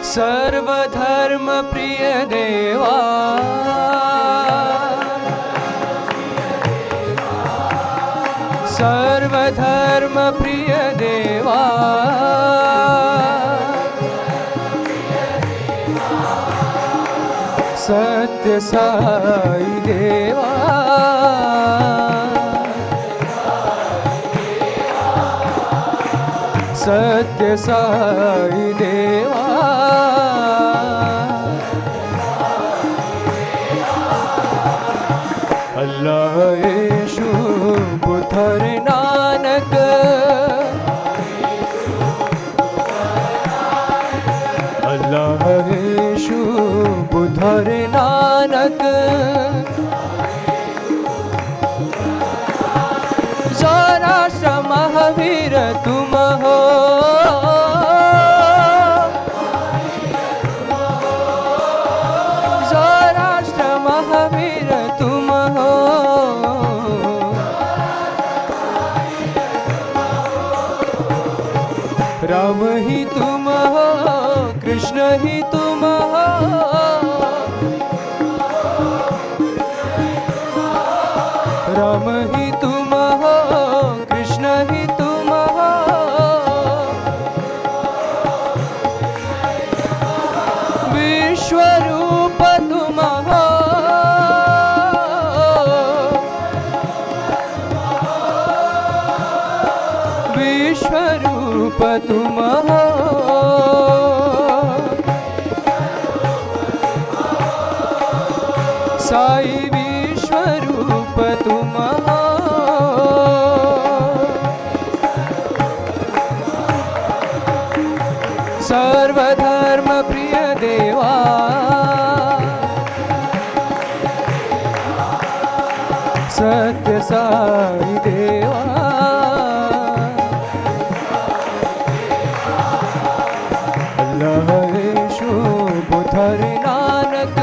सर्वधर्म प्रिय देवा, सर्वधर्म प्रिय देवा, सत्य साई देवा, सत्य साई देवा, अल्लाह यीशु बुद्ध और नानक, अल्लाह यीशु बुद्ध और नानक, सौराष्ट्र महावीर तुम हो, सौराष्ट्र महावीर तुम हो, राम ही तुम हो, कृष्ण ही तुम हो, राम ही तुम हो, कृष्ण ही तुम हो, विश्व रूप तुम हो, विश्व रूप तुम हो, साई विश्व रूप तुम हो, सर्वधर्म प्रिय देवा, सत्य साई देवा, अल्लाह यीशु बुद्ध और नानक,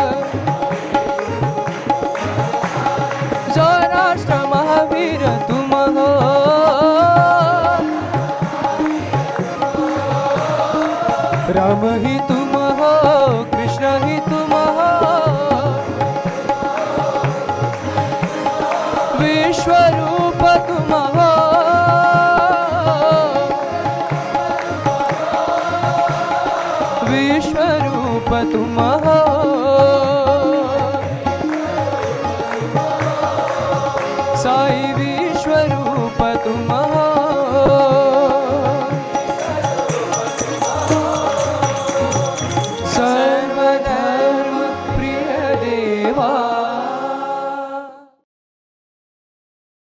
सौराष्ट्र महावीर तुम हो, राम ही तुम हो, कृष्ण ही तुम हो, विश्व रूप तुम हो, विश्व रूप तुम हो,